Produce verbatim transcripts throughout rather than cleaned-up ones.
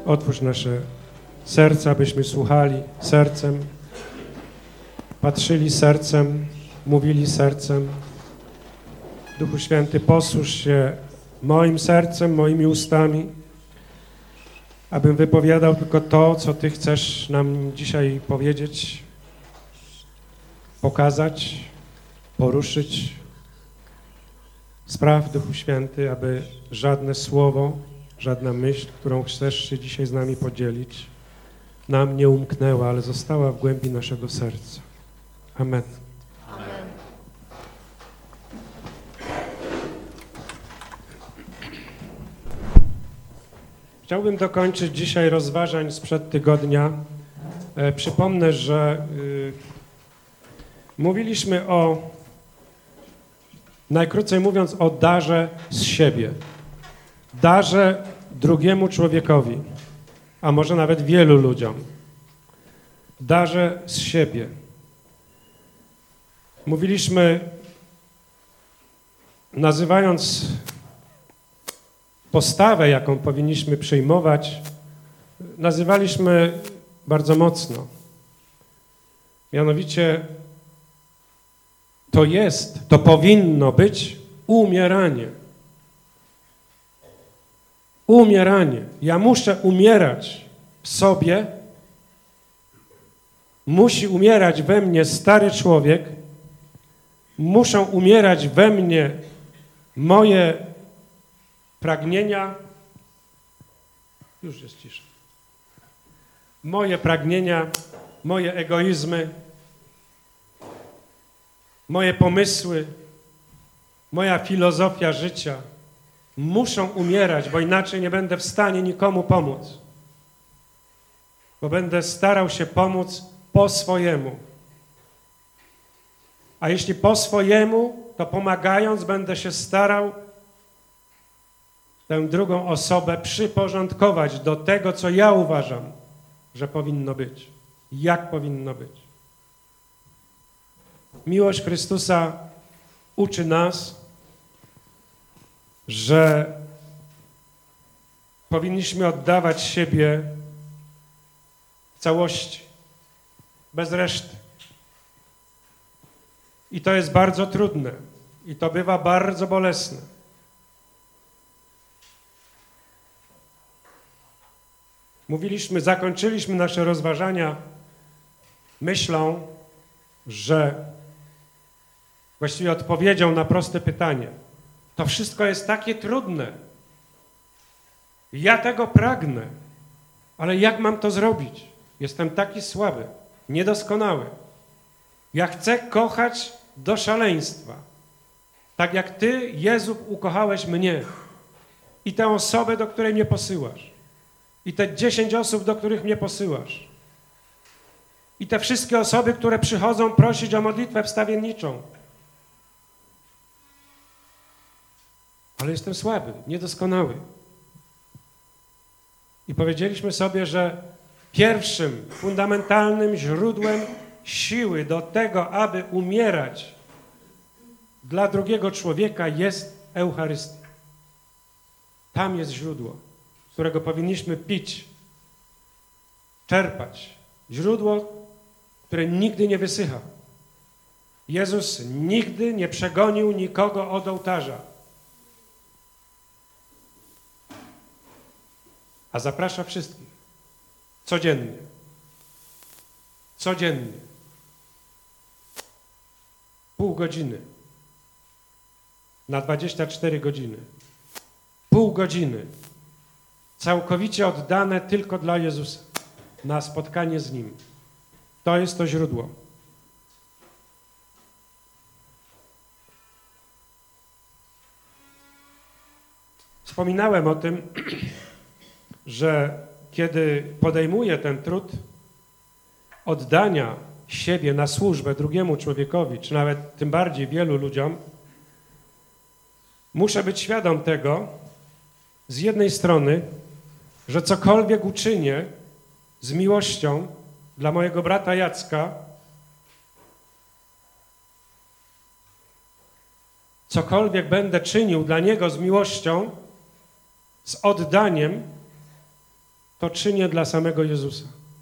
Otwórz nasze serca, abyśmy słuchali sercem, patrzyli sercem, mówili sercem. Duchu Święty, posłuż się moim sercem, moimi ustami, abym wypowiadał tylko to, co Ty chcesz nam dzisiaj powiedzieć, pokazać, poruszyć. Spraw, Duchu Święty, aby żadne słowo, żadna myśl, którą chcesz się dzisiaj z nami podzielić, nam nie umknęła, ale została w głębi naszego serca. Amen. Amen. Chciałbym dokończyć dzisiaj rozważań sprzed tygodnia. E, przypomnę, że y, mówiliśmy o, najkrócej mówiąc, o darze z siebie. Darze drugiemu człowiekowi, a może nawet wielu ludziom. Darze z siebie. Mówiliśmy, nazywając postawę, jaką powinniśmy przyjmować, nazywaliśmy bardzo mocno. Mianowicie to jest, to powinno być umieranie. Umieranie. Ja muszę umierać w sobie, musi umierać we mnie stary człowiek, muszą umierać we mnie moje pragnienia, już jest cisza, moje pragnienia, moje egoizmy, moje pomysły, moja filozofia życia muszą umierać, bo inaczej nie będę w stanie nikomu pomóc, bo będę starał się pomóc po swojemu. A jeśli po swojemu, to pomagając będę się starał tę drugą osobę przyporządkować do tego, co ja uważam, że powinno być, jak powinno być. Miłość Chrystusa uczy nas, że powinniśmy oddawać siebie w całości, bez reszty. I to jest bardzo trudne i to bywa bardzo bolesne. Mówiliśmy, zakończyliśmy nasze rozważania myślą, że właściwie odpowiedzią na proste pytanie. To wszystko jest takie trudne. Ja tego pragnę, ale jak mam to zrobić? Jestem taki słaby, niedoskonały. Ja chcę kochać do szaleństwa. Tak jak Ty, Jezu, ukochałeś mnie i tę osobę, do której mnie posyłasz. I te dziesięć osób, do których mnie posyłasz. I te wszystkie osoby, które przychodzą prosić o modlitwę wstawienniczą. Ale jestem słaby, niedoskonały. I powiedzieliśmy sobie, że pierwszym, fundamentalnym źródłem siły do tego, aby umierać dla drugiego człowieka jest Eucharystia. Tam jest źródło, z którego powinniśmy pić, czerpać. Źródło, które nigdy nie wysycha. Jezus nigdy nie przegonił nikogo od ołtarza. A zaprasza wszystkich. Codziennie. Codziennie. Pół godziny. Na dwadzieścia cztery godziny. Pół godziny. Całkowicie oddane tylko dla Jezusa. Na spotkanie z Nim. To jest to źródło. Wspominałem o tym, że kiedy podejmuję ten trud oddania siebie na służbę drugiemu człowiekowi, czy nawet tym bardziej wielu ludziom, muszę być świadom tego, z jednej strony, że cokolwiek uczynię z miłością dla mojego brata Jacka, cokolwiek będę czynił dla niego z miłością, z oddaniem, to czynię dla samego Jezusa.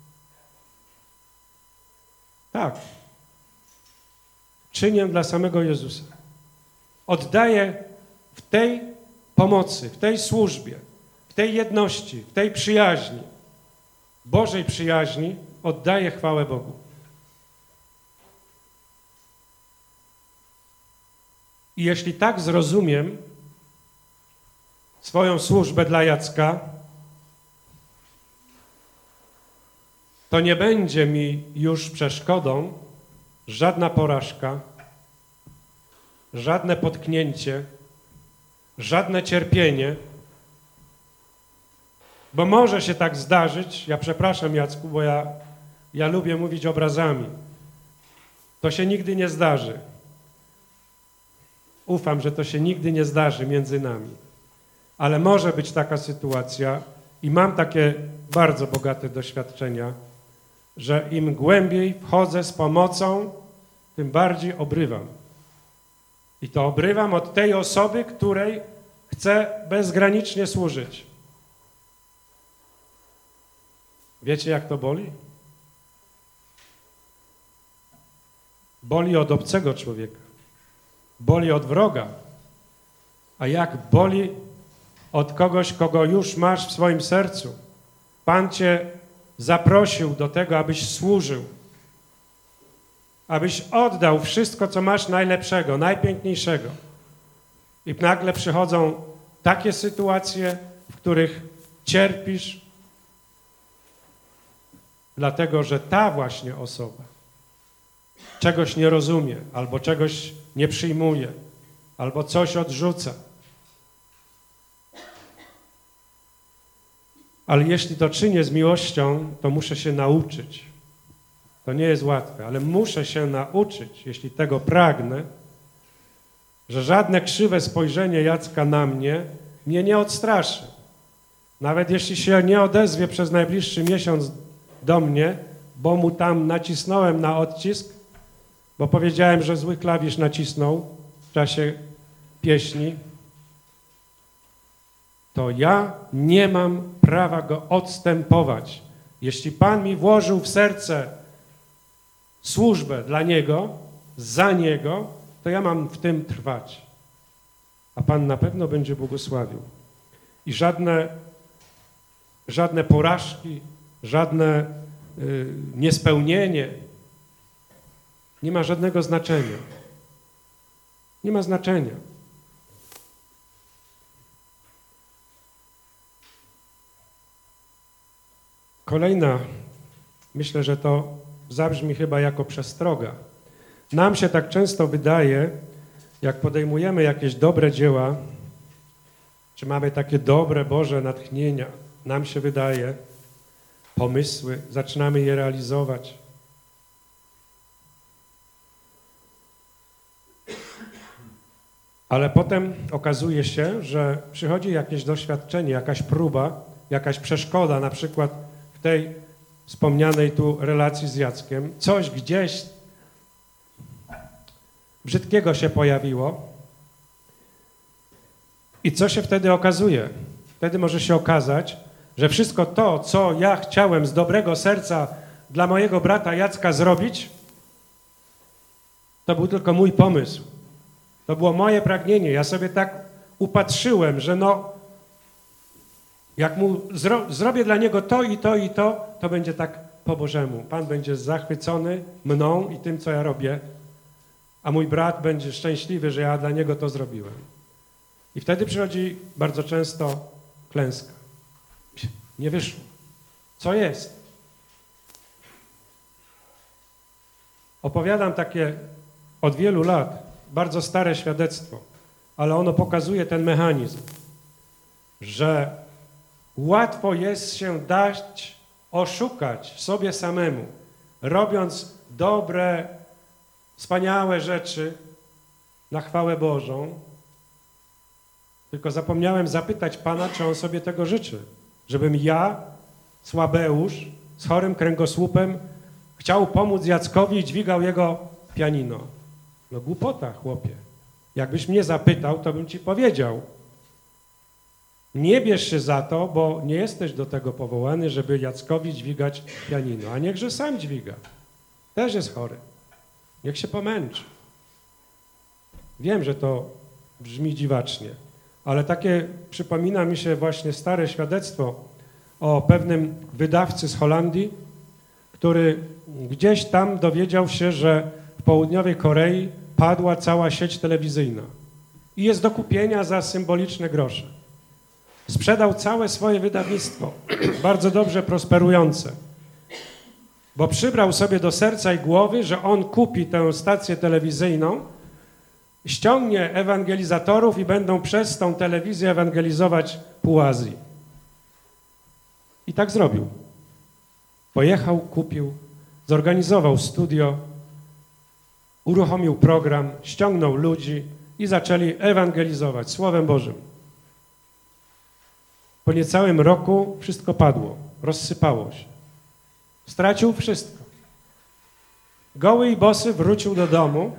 Tak. Czynię dla samego Jezusa. Oddaję w tej pomocy, w tej służbie, w tej jedności, w tej przyjaźni, Bożej przyjaźni, oddaję chwałę Bogu. I jeśli tak zrozumiem swoją służbę dla Jacka, to nie będzie mi już przeszkodą żadna porażka, żadne potknięcie, żadne cierpienie, bo może się tak zdarzyć, ja przepraszam Jacku, bo ja, ja lubię mówić obrazami, to się nigdy nie zdarzy. Ufam, że to się nigdy nie zdarzy między nami, ale może być taka sytuacja i mam takie bardzo bogate doświadczenia, że im głębiej wchodzę z pomocą, tym bardziej obrywam. I to obrywam od tej osoby, której chcę bezgranicznie służyć. Wiecie, jak to boli? Boli od obcego człowieka. Boli od wroga. A jak boli od kogoś, kogo już masz w swoim sercu. Pan cię zaprosił do tego, abyś służył. Abyś oddał wszystko, co masz najlepszego, najpiękniejszego. I nagle przychodzą takie sytuacje, w których cierpisz, dlatego że ta właśnie osoba czegoś nie rozumie, albo czegoś nie przyjmuje, albo coś odrzuca. Ale jeśli to czynię z miłością, to muszę się nauczyć. To nie jest łatwe, ale muszę się nauczyć, jeśli tego pragnę, że żadne krzywe spojrzenie Jacka na mnie mnie nie odstraszy. Nawet jeśli się nie odezwie przez najbliższy miesiąc do mnie, bo mu tam nacisnąłem na odcisk, bo powiedziałem, że zły klawisz nacisnął w czasie pieśni, to ja nie mam prawa go odstępować. Jeśli Pan mi włożył w serce służbę dla Niego, za Niego, to ja mam w tym trwać. A Pan na pewno będzie błogosławił. I żadne, żadne porażki, żadne y, niespełnienie nie ma żadnego znaczenia. Nie ma znaczenia. Kolejna, myślę, że to zabrzmi chyba jako przestroga. Nam się tak często wydaje, jak podejmujemy jakieś dobre dzieła, czy mamy takie dobre Boże natchnienia, nam się wydaje, pomysły, zaczynamy je realizować. Ale potem okazuje się, że przychodzi jakieś doświadczenie, jakaś próba, jakaś przeszkoda, na przykład w tej wspomnianej tu relacji z Jackiem, coś gdzieś brzydkiego się pojawiło. I co się wtedy okazuje? Wtedy może się okazać, że wszystko to, co ja chciałem z dobrego serca dla mojego brata Jacka zrobić, to był tylko mój pomysł. To było moje pragnienie. Ja sobie tak upatrzyłem, że no, jak mu zro zrobię dla niego to i to i to, to będzie tak po Bożemu. Pan będzie zachwycony mną i tym, co ja robię, a mój brat będzie szczęśliwy, że ja dla niego to zrobiłem. I wtedy przychodzi bardzo często klęska. Nie wyszło. Co jest? Opowiadam takie od wielu lat, bardzo stare świadectwo, ale ono pokazuje ten mechanizm, że łatwo jest się dać oszukać sobie samemu, robiąc dobre, wspaniałe rzeczy na chwałę Bożą. Tylko zapomniałem zapytać Pana, czy On sobie tego życzy. Żebym ja, słabeusz, z chorym kręgosłupem, chciał pomóc Jackowi i dźwigał jego pianino. No głupota, chłopie. Jakbyś mnie zapytał, to bym ci powiedział. Nie bierz się za to, bo nie jesteś do tego powołany, żeby Jackowi dźwigać pianino, a niechże sam dźwiga. Też jest chory. Niech się pomęczy. Wiem, że to brzmi dziwacznie, ale takie przypomina mi się właśnie stare świadectwo o pewnym wydawcy z Holandii, który gdzieś tam dowiedział się, że w południowej Korei padła cała sieć telewizyjna i jest do kupienia za symboliczne grosze. Sprzedał całe swoje wydawnictwo, bardzo dobrze prosperujące, bo przybrał sobie do serca i głowy, że on kupi tę stację telewizyjną, ściągnie ewangelizatorów i będą przez tą telewizję ewangelizować pół Azji. I tak zrobił. Pojechał, kupił, zorganizował studio, uruchomił program, ściągnął ludzi i zaczęli ewangelizować Słowem Bożym. Po niecałym roku wszystko padło, rozsypało się. Stracił wszystko. Goły i bosy wrócił do domu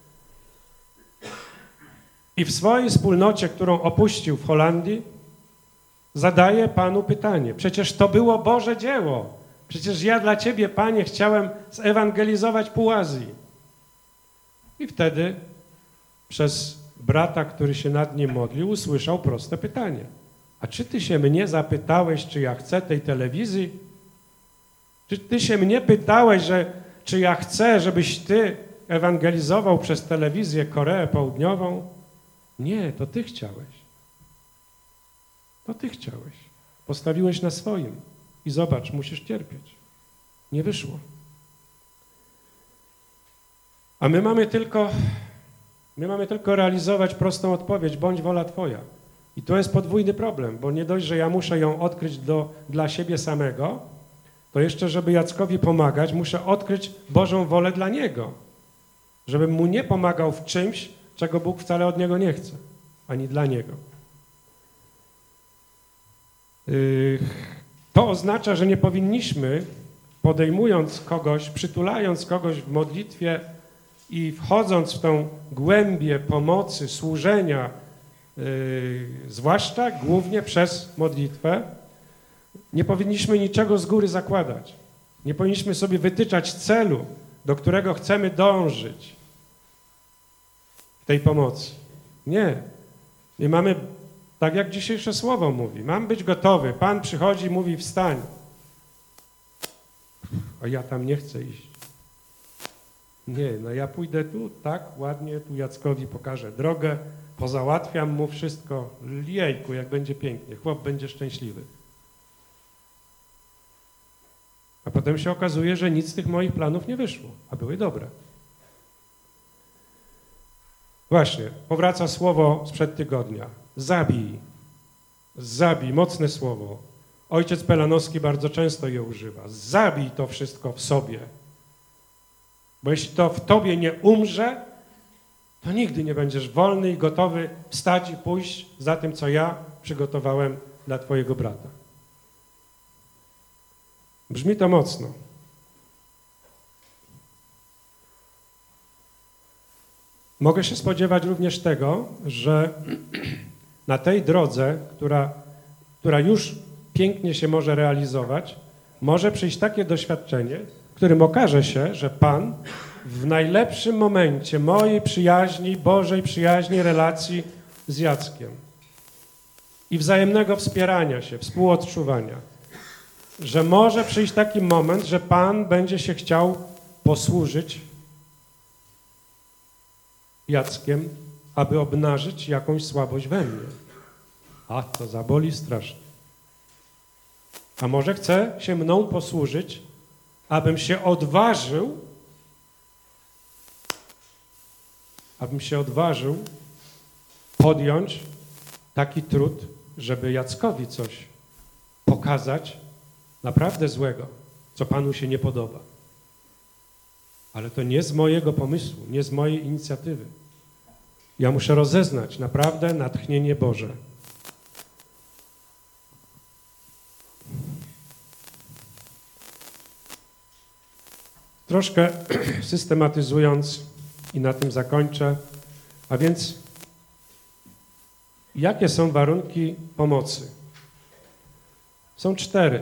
i w swojej wspólnocie, którą opuścił w Holandii, zadaje Panu pytanie. Przecież to było Boże dzieło. Przecież ja dla Ciebie, Panie, chciałem zewangelizować pół Azji. I wtedy przez brata, który się nad nim modlił, usłyszał proste pytanie. A czy Ty się mnie zapytałeś, czy ja chcę tej telewizji? Czy Ty się mnie pytałeś, że, czy ja chcę, żebyś Ty ewangelizował przez telewizję Koreę Południową? Nie, to Ty chciałeś. To Ty chciałeś. Postawiłeś na swoim. I zobacz, musisz cierpieć. Nie wyszło. A my mamy tylko, my mamy tylko realizować prostą odpowiedź, bądź wola Twoja. I to jest podwójny problem, bo nie dość, że ja muszę ją odkryć do, dla siebie samego, to jeszcze, żeby Jackowi pomagać, muszę odkryć Bożą wolę dla niego. Żebym mu nie pomagał w czymś, czego Bóg wcale od niego nie chce, ani dla niego. Yy, to oznacza, że nie powinniśmy, podejmując kogoś, przytulając kogoś w modlitwie i wchodząc w tą głębię pomocy, służenia, yy, zwłaszcza głównie przez modlitwę, nie powinniśmy niczego z góry zakładać. Nie powinniśmy sobie wytyczać celu, do którego chcemy dążyć w tej pomocy. Nie. My mamy, tak jak dzisiejsze słowo mówi, mam być gotowy. Pan przychodzi i mówi wstań. A ja tam nie chcę iść. Nie, no ja pójdę tu, tak, ładnie, tu Jackowi pokażę drogę, pozałatwiam mu wszystko. Jejku, jak będzie pięknie, chłop będzie szczęśliwy. A potem się okazuje, że nic z tych moich planów nie wyszło, a były dobre. Właśnie, powraca słowo sprzed tygodnia. Zabij. Zabij, mocne słowo. Ojciec Pelanowski bardzo często je używa. Zabij to wszystko w sobie. Bo jeśli to w tobie nie umrze, to nigdy nie będziesz wolny i gotowy wstać i pójść za tym, co ja przygotowałem dla twojego brata. Brzmi to mocno. Mogę się spodziewać również tego, że na tej drodze, która, która już pięknie się może realizować, może przyjść takie doświadczenie, w którym okaże się, że Pan w najlepszym momencie mojej przyjaźni, Bożej przyjaźni, relacji z Jackiem i wzajemnego wspierania się, współodczuwania, że może przyjść taki moment, że Pan będzie się chciał posłużyć Jackiem, aby obnażyć jakąś słabość we mnie. A to zaboli strasznie. A może chce się mną posłużyć, abym się odważył, abym się odważył podjąć taki trud, żeby Jackowi coś pokazać naprawdę złego, co Panu się nie podoba. Ale to nie z mojego pomysłu, nie z mojej inicjatywy. Ja muszę rozeznać naprawdę natchnienie Boże. Troszkę systematyzując i na tym zakończę, a więc Jakie są warunki pomocy? Są cztery,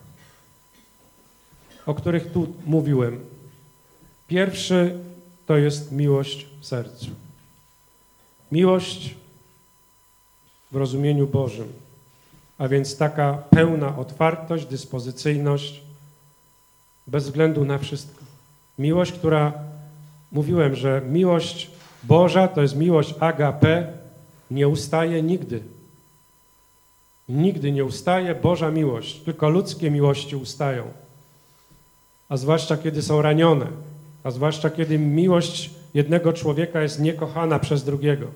o których tu mówiłem. Pierwszy to jest miłość w sercu. Miłość w rozumieniu Bożym, a więc taka pełna otwartość, dyspozycyjność, bez względu na wszystko. Miłość, która, mówiłem, że miłość Boża to jest miłość agape, nie ustaje nigdy. Nigdy nie ustaje Boża miłość, tylko ludzkie miłości ustają. A zwłaszcza kiedy są ranione, a zwłaszcza kiedy miłość jednego człowieka jest niekochana przez drugiego.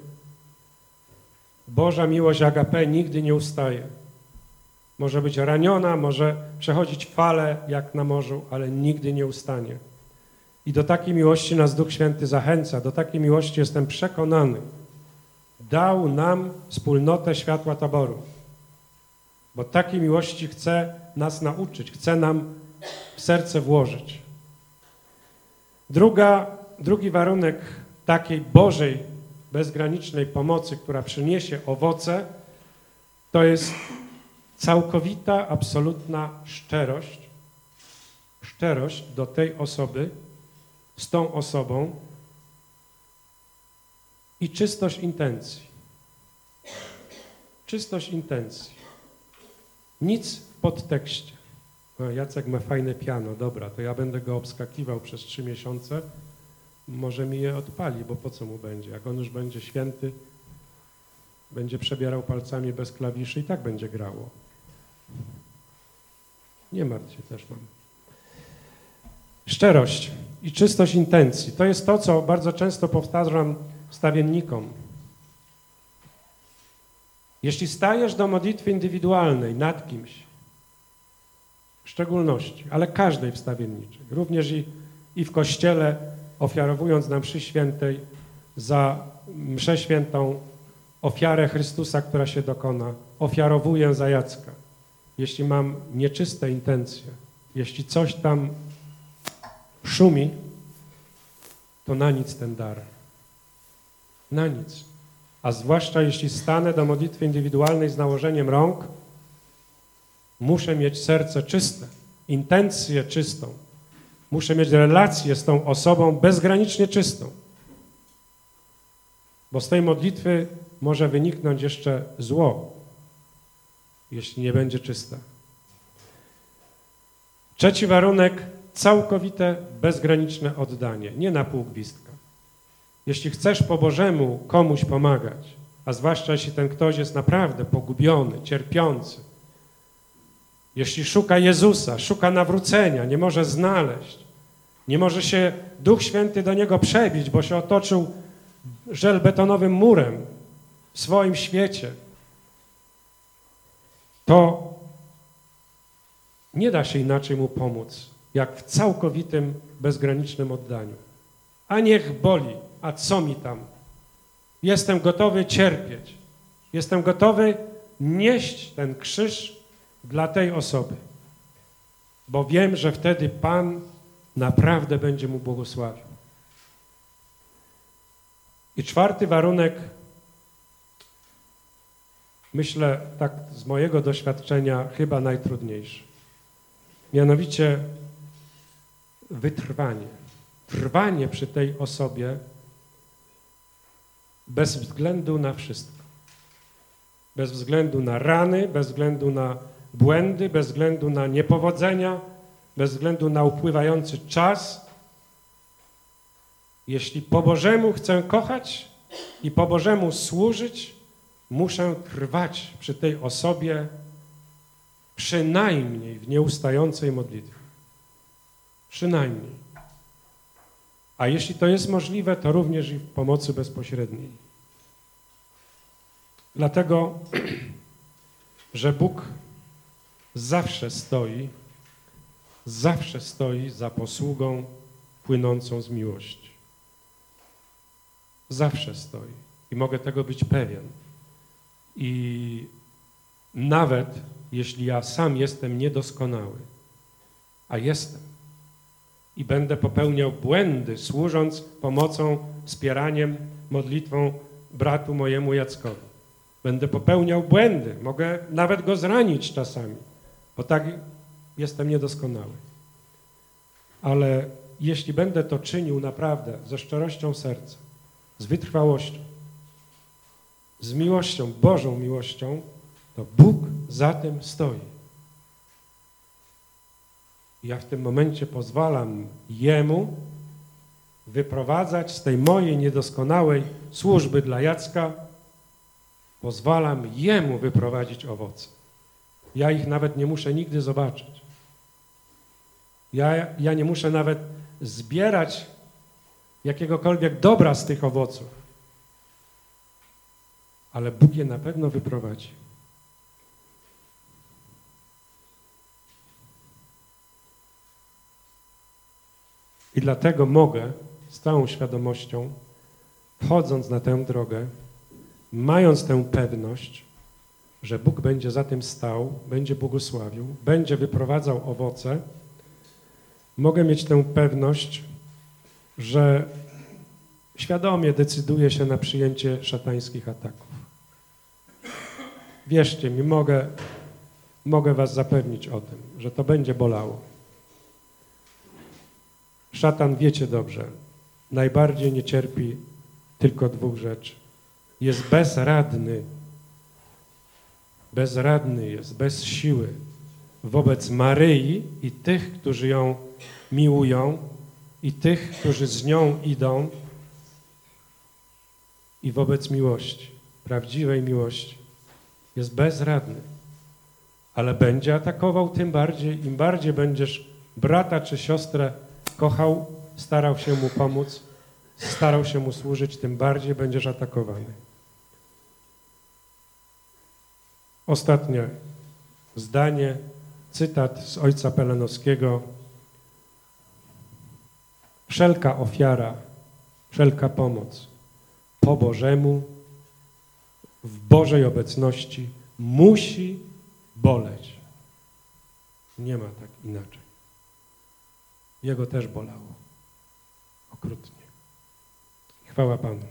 Boża miłość agape nigdy nie ustaje. Może być raniona, może przechodzić fale jak na morzu, ale nigdy nie ustanie. I do takiej miłości nas Duch Święty zachęca, do takiej miłości jestem przekonany. Dał nam wspólnotę Światła Taboru, bo takiej miłości chce nas nauczyć, chce nam w serce włożyć. Druga, drugi warunek takiej Bożej, bezgranicznej pomocy, która przyniesie owoce, to jest całkowita, absolutna szczerość, szczerość do tej osoby, z tą osobą i czystość intencji. Czystość intencji. Nic w podtekście. No, Jacek ma fajne piano, dobra, to ja będę go obskakiwał przez trzy miesiące, może mi je odpali, bo po co mu będzie? Jak on już będzie święty, będzie przebierał palcami bez klawiszy i tak będzie grało. Nie martw się, też mam. Szczerość i czystość intencji. To jest to, co bardzo często powtarzam wstawiennikom. Jeśli stajesz do modlitwy indywidualnej nad kimś, w szczególności, ale każdej wstawienniczej, również i, i w Kościele, ofiarowując na mszy świętej za mszę świętą ofiarę Chrystusa, która się dokona, ofiarowuję za Jacka. Jeśli mam nieczyste intencje, jeśli coś tam szumi, to na nic ten dar. Na nic. A zwłaszcza jeśli stanę do modlitwy indywidualnej z nałożeniem rąk, muszę mieć serce czyste, intencję czystą. Muszę mieć relację z tą osobą bezgranicznie czystą. Bo z tej modlitwy może wyniknąć jeszcze zło, jeśli nie będzie czysta. Trzeci warunek, całkowite, bezgraniczne oddanie, nie na pół gwizdka. Jeśli chcesz po Bożemu komuś pomagać, a zwłaszcza jeśli ten ktoś jest naprawdę pogubiony, cierpiący, jeśli szuka Jezusa, szuka nawrócenia, nie może znaleźć, nie może się Duch Święty do niego przebić, bo się otoczył żelbetonowym murem w swoim świecie, to nie da się inaczej mu pomóc, jak w całkowitym, bezgranicznym oddaniu. A niech boli, a co mi tam? Jestem gotowy cierpieć. Jestem gotowy nieść ten krzyż dla tej osoby, bo wiem, że wtedy Pan naprawdę będzie mu błogosławił. I czwarty warunek, myślę tak z mojego doświadczenia chyba najtrudniejszy. Mianowicie wytrwanie. Trwanie przy tej osobie bez względu na wszystko. Bez względu na rany, bez względu na błędy, bez względu na niepowodzenia, bez względu na upływający czas. Jeśli po Bożemu chcę kochać i po Bożemu służyć, muszę trwać przy tej osobie przynajmniej w nieustającej modlitwie. Przynajmniej. A jeśli to jest możliwe, to również i w pomocy bezpośredniej. Dlatego, że Bóg zawsze stoi, zawsze stoi za posługą płynącą z miłości. Zawsze stoi. I mogę tego być pewien. I nawet jeśli ja sam jestem niedoskonały, a jestem, i będę popełniał błędy, służąc pomocą, wspieraniem, modlitwą bratu mojemu Jackowi. Będę popełniał błędy, mogę nawet go zranić czasami, bo tak jestem niedoskonały. Ale jeśli będę to czynił naprawdę ze szczerością serca, z wytrwałością, z miłością, Bożą miłością, to Bóg za tym stoi. Ja w tym momencie pozwalam Jemu wyprowadzać z tej mojej niedoskonałej służby dla Jacka, pozwalam Jemu wyprowadzić owoce. Ja ich nawet nie muszę nigdy zobaczyć. Ja, ja nie muszę nawet zbierać jakiegokolwiek dobra z tych owoców. Ale Bóg je na pewno wyprowadzi. I dlatego mogę z całą świadomością, wchodząc na tę drogę, mając tę pewność, że Bóg będzie za tym stał, będzie błogosławił, będzie wyprowadzał owoce, mogę mieć tę pewność, że świadomie decyduję się na przyjęcie szatańskich ataków. Wierzcie mi, mogę, mogę was zapewnić o tym, że to będzie bolało. Szatan, wiecie dobrze, najbardziej nie cierpi tylko dwóch rzeczy. Jest bezradny, bezradny jest, bez siły wobec Maryi i tych, którzy ją miłują, i tych, którzy z nią idą, i wobec miłości, prawdziwej miłości. Jest bezradny, ale będzie atakował tym bardziej, im bardziej będziesz brata czy siostrę kochał, starał się mu pomóc, starał się mu służyć, tym bardziej będziesz atakowany. Ostatnie zdanie, cytat z ojca Pelenowskiego. Wszelka ofiara, wszelka pomoc po Bożemu, w Bożej obecności musi boleć. Nie ma tak inaczej. Jego też bolało. Okrutnie. Chwała Panu.